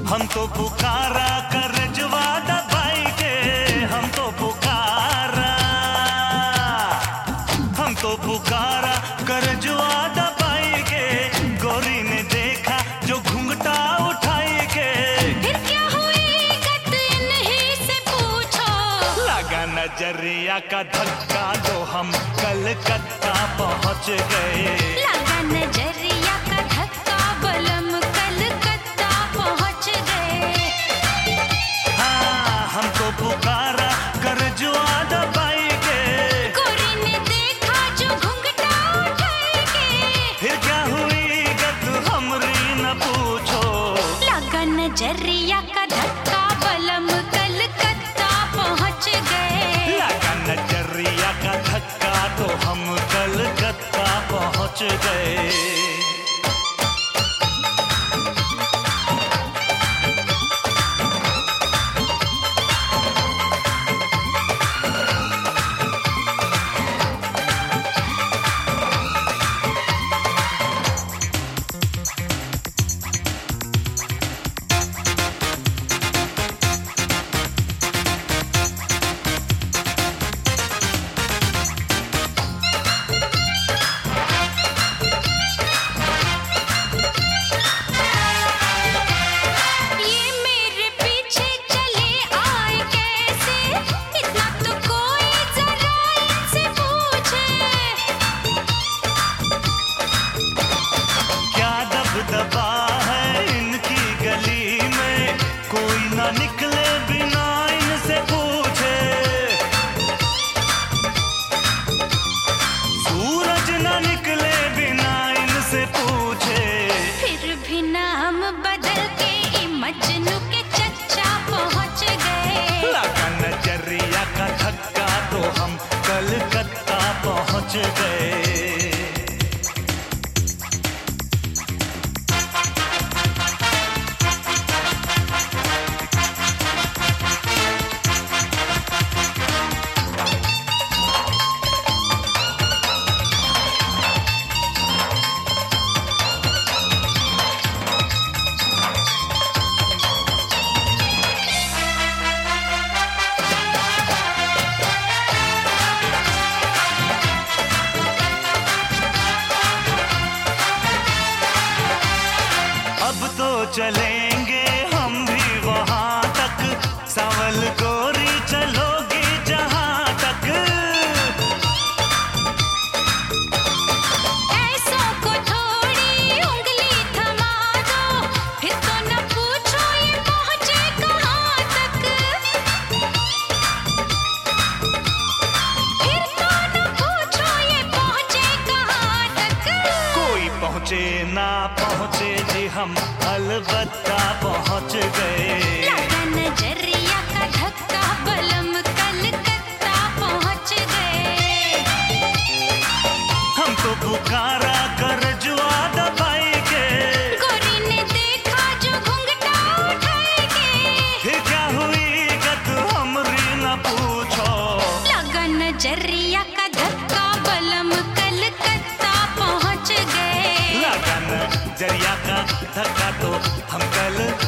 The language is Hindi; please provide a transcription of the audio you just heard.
हम तो पुकारा कर जुआ दबाई के, हम तो पुकारा कर जुआ दबाई के। गोरी ने देखा जो घुंघटा उठाई के, फिर क्या हुई गत इन्हीं से पूछो। लगा नजरिया का धक्का तो हम कलकत्ता पहुंच गए। लगा नजरिया का धक्का बलम कलकत्ता पहुंच गए। हाँ, हम तो पुकारा कर जुआ दबाई के। गोरी ने देखा जो घुंघटा उठाई के, फिर क्या हुई गत हमरी न पूछो। लगा नजरिया का धक्का बलम कलकत्ता पहुंच गए। लगा नजरिया का धक्का तो हम कलकत्ता पहुंच गए। निकले बिना इनसे पूछे, सूरज न निकले बिना इनसे पूछे। फिर भी नाम बदल के मजनू के चच्चा पहुंच गए। लगा नजरिया का धक्का तो हम कलकत्ता पहुंच गए। अब तो चलेंगे हम भी वहां तक, सावल गोरी चलोगी जहां तक। ऐसों को थोड़ी उंगली थमा दो, फिर तो न पूछो ये पहुंचे कहां तक। फिर तो न पूछो ये पहुंचे कहां तक। कोई पहुंचे ना पहुंचे जी हम अलबत्ता पहुंच गए। लगा नजरिया का धक्का बलम कलकत्ता पहुंच गए। हम तो पुकारा कर जुआ दबाई के। गोरी ने देखा जो घुंघटा उठाई के, फिर क्या हुई गत हमरी न पूछो। लगा नजरिया का धक्का बलम कलकत्ता पहुंच गए। लगा नजरिया का धक्का तो हम कल